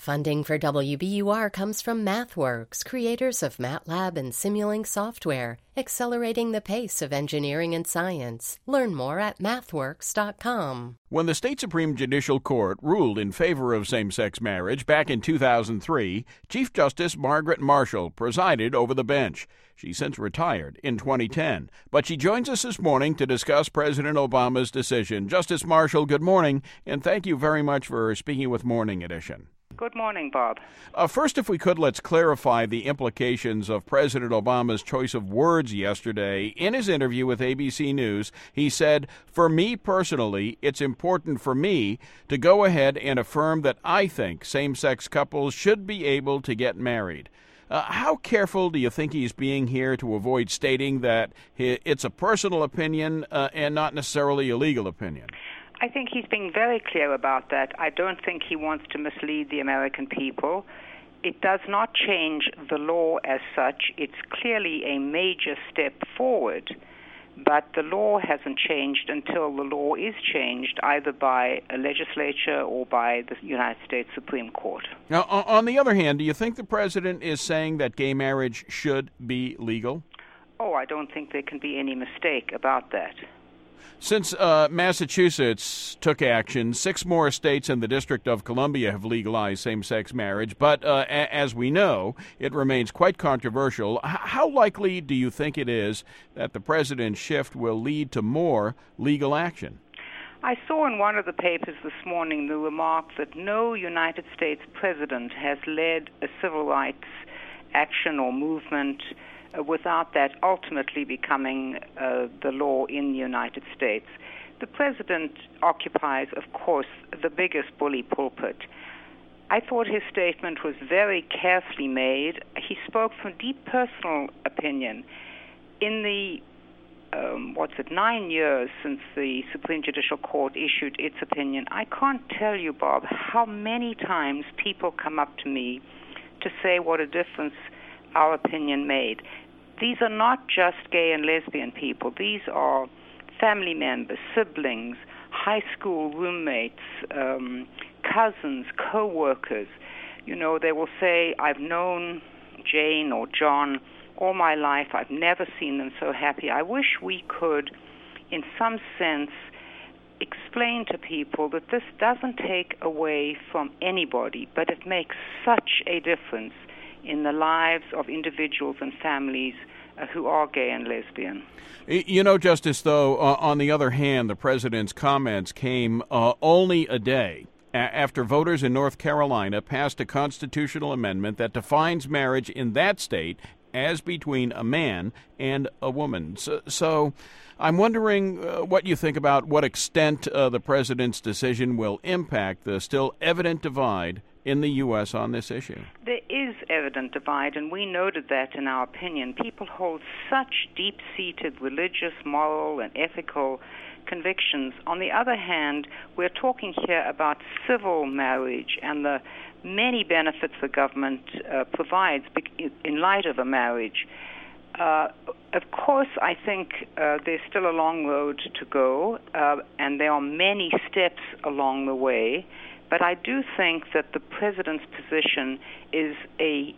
Funding for WBUR comes from MathWorks, creators of MATLAB and Simulink software, accelerating the pace of engineering and science. Learn more at mathworks.com. When the state Supreme Judicial Court ruled in favor of same-sex marriage back in 2003, Chief Justice Margaret Marshall presided over the bench. She's since retired in 2010, but she joins us this morning to discuss President Obama's decision. Justice Marshall, good morning, and thank you very much for speaking with Morning Edition. Good morning, Bob. First, if we could, let's clarify the implications of President Obama's choice of words yesterday. In his interview with ABC News, he said, "For me personally, it's important for me to go ahead and affirm that I think same-sex couples should be able to get married." How careful do you think he's being here to avoid stating that it's a personal opinion and not necessarily a legal opinion? I think he's being very clear about that. I don't think he wants to mislead the American people. It does not change the law as such. It's clearly a major step forward, but the law hasn't changed until the law is changed either by a legislature or by the United States Supreme Court. Now, on the other hand, do you think the president is saying that gay marriage should be legal? Oh, I don't think there can be any mistake about that. Since Massachusetts took action, 6 more states and the District of Columbia have legalized same-sex marriage, but as we know, it remains quite controversial. How likely do you think it is that the president's shift will lead to more legal action? I saw in one of the papers this morning the remark that no United States president has led a civil rights action or movement without that ultimately becoming the law in the United States. The president occupies, of course, the biggest bully pulpit. I thought his statement was very carefully made. He spoke from deep personal opinion. In the 9 years since the Supreme Judicial Court issued its opinion, I can't tell you, Bob, how many times people come up to me to say what a difference our opinion made. These are not just gay and lesbian people. These are family members, siblings, high school roommates, cousins, co-workers. You know, they will say, "I've known Jane or John all my life. I've never seen them so happy." I wish we could, in some sense, explain to people that this doesn't take away from anybody, but it makes such a difference in the lives of individuals and families who are gay and lesbian. You know, Justice, though, on the other hand, the president's comments came only a day after voters in North Carolina passed a constitutional amendment that defines marriage in that state as between a man and a woman. So I'm wondering what you think about what extent the president's decision will impact the still evident divide in the U.S. on this issue. There is evident divide, and we noted that in our opinion. People hold such deep-seated religious, moral, and ethical convictions. On the other hand, we're talking here about civil marriage and the many benefits the government provides in light of a marriage. Of course, I think there's still a long road to go, and there are many steps along the way. But I do think that the president's position is a,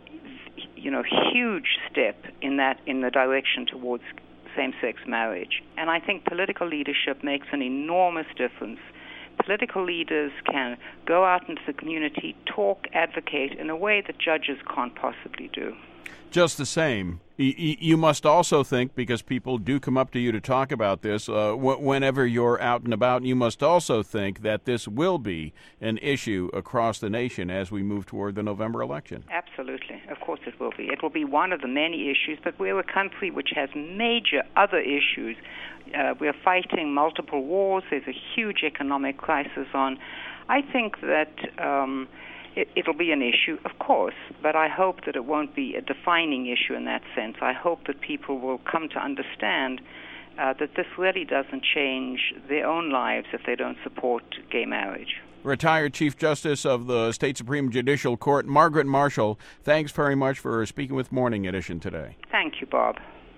huge step in the direction towards same-sex marriage. And I think political leadership makes an enormous difference. Political leaders can go out into the community, talk, advocate in a way that judges can't possibly do. Just the same, you must also think, because people do come up to you to talk about this, whenever you're out and about, you must also think that this will be an issue across the nation as we move toward the November election. Absolutely. Of course it will be. It will be one of the many issues, but we're a country which has major other issues. We're fighting multiple wars. There's a huge economic crisis on. I think that it'll be an issue, of course, but I hope that it won't be a defining issue in that sense. I hope that people will come to understand that this really doesn't change their own lives if they don't support gay marriage. Retired Chief Justice of the State Supreme Judicial Court, Margaret Marshall, thanks very much for speaking with Morning Edition today. Thank you, Bob.